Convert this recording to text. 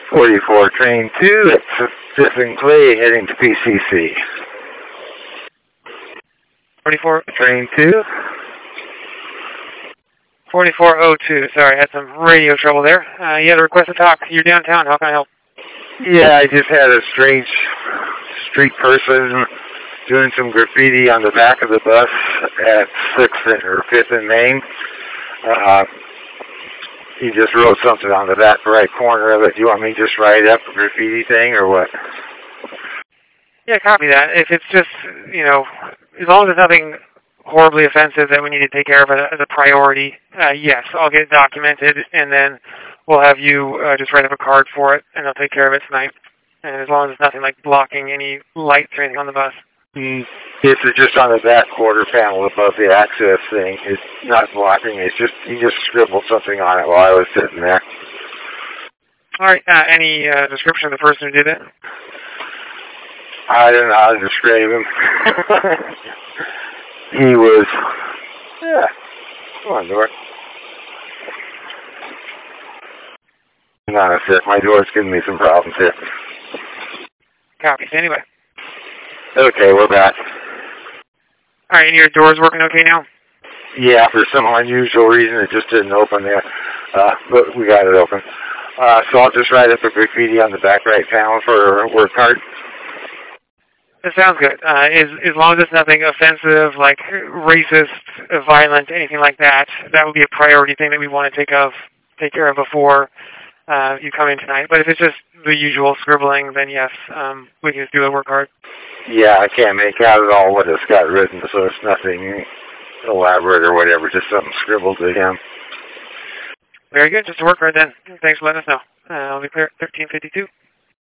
44 Train 2, it's 5th and Clay heading to PCC. 44 Train 2. 4402, sorry, I had some radio trouble there. You had a request to talk. You're downtown, how can I help? Yeah, I just had a strange street person doing some graffiti on the back of the bus at 6th or 5th and Main. He just wrote something on the back right corner of it. Do you want me to just write up a graffiti thing or what? Yeah, copy that. If it's just, as long as it's nothing horribly offensive that we need to take care of as a priority, yes, I'll get it documented, and then we'll have you just write up a card for it, and I'll take care of it tonight. And as long as it's nothing like blocking any lights or anything on the bus. This is just on the back quarter panel above the access thing. It's not blocking. It's just he just scribbled something on it while I was sitting there. All right. Any description of the person who did it? I don't know how to describe him. He was, yeah. Come on, door. Hang on a sec. My door's giving me some problems here. Copies. Anyway. Okay, we're back. All right, and your door's working okay now? Yeah, for some unusual reason, it just didn't open there. But we got it open. So I'll just write up a graffiti on the back right panel for a work card. That sounds good. As long as it's nothing offensive, like racist, violent, anything like that, that would be a priority thing that we want to take care of before you come in tonight. But if it's just the usual scribbling, then yes, we can just do a work card. Yeah, I can't make out at all what it's got written, so it's nothing elaborate or whatever, just something scribbled to him. Very good. Just a work card then. Thanks for letting us know. I'll be clear at 13:52.